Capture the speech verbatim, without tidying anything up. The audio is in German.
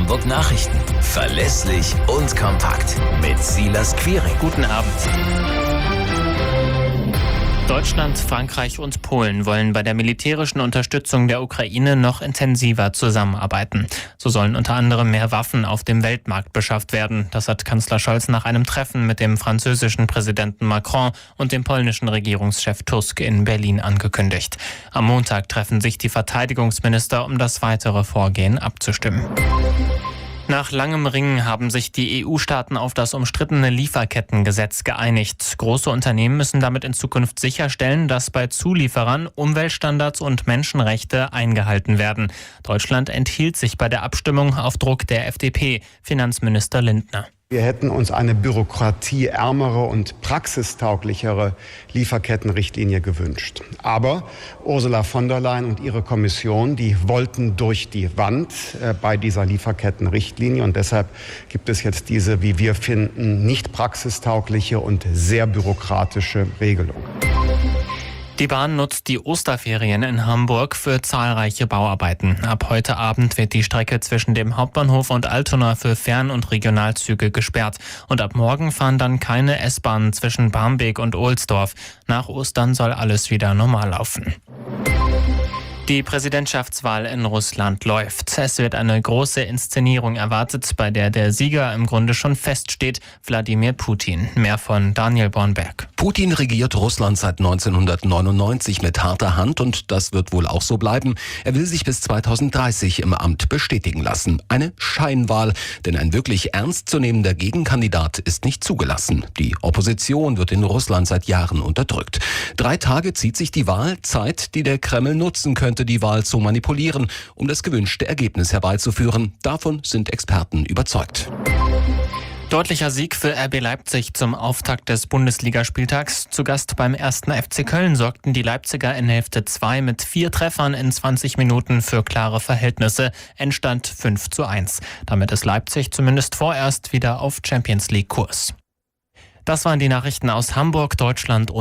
Hamburg Nachrichten. Verlässlich und kompakt. Mit Silas Quiring. Guten Abend. Deutschland, Frankreich und Polen wollen bei der militärischen Unterstützung der Ukraine noch intensiver zusammenarbeiten. So sollen unter anderem mehr Waffen auf dem Weltmarkt beschafft werden. Das hat Kanzler Scholz nach einem Treffen mit dem französischen Präsidenten Macron und dem polnischen Regierungschef Tusk in Berlin angekündigt. Am Montag treffen sich die Verteidigungsminister, um das weitere Vorgehen abzustimmen. Nach langem Ringen haben sich die E U-Staaten auf das umstrittene Lieferkettengesetz geeinigt. Große Unternehmen müssen damit in Zukunft sicherstellen, dass bei Zulieferern Umweltstandards und Menschenrechte eingehalten werden. Deutschland enthielt sich bei der Abstimmung auf Druck der F D P, Finanzminister Lindner. Wir hätten uns eine bürokratieärmere und praxistauglichere Lieferkettenrichtlinie gewünscht. Aber Ursula von der Leyen und ihre Kommission, die wollten durch die Wand äh, bei dieser Lieferkettenrichtlinie. Und deshalb gibt es jetzt diese, wie wir finden, nicht praxistaugliche und sehr bürokratische Regelung. Die Bahn nutzt die Osterferien in Hamburg für zahlreiche Bauarbeiten. Ab heute Abend wird die Strecke zwischen dem Hauptbahnhof und Altona für Fern- und Regionalzüge gesperrt. Und ab morgen fahren dann keine S-Bahnen zwischen Barmbek und Ohlsdorf. Nach Ostern soll alles wieder normal laufen. Die Präsidentschaftswahl in Russland läuft. Es wird eine große Inszenierung erwartet, bei der der Sieger im Grunde schon feststeht, Wladimir Putin. Mehr von Daniel Bornberg. Putin regiert Russland seit neunzehnhundertneunundneunzig mit harter Hand und das wird wohl auch so bleiben. Er will sich bis zweitausenddreißig im Amt bestätigen lassen. Eine Scheinwahl, denn ein wirklich ernstzunehmender Gegenkandidat ist nicht zugelassen. Die Opposition wird in Russland seit Jahren unterdrückt. Drei Tage zieht sich die Wahl, Zeit, die der Kreml nutzen könnte, die Wahl zu manipulieren, um das gewünschte Ergebnis herbeizuführen. Davon sind Experten überzeugt. Deutlicher Sieg für R B Leipzig zum Auftakt des Bundesligaspieltags. Zu Gast beim ersten F C Köln sorgten die Leipziger in Hälfte zwei mit vier Treffern in zwanzig Minuten für klare Verhältnisse. Endstand fünf zu eins. Damit ist Leipzig zumindest vorerst wieder auf Champions League Kurs. Das waren die Nachrichten aus Hamburg, Deutschland und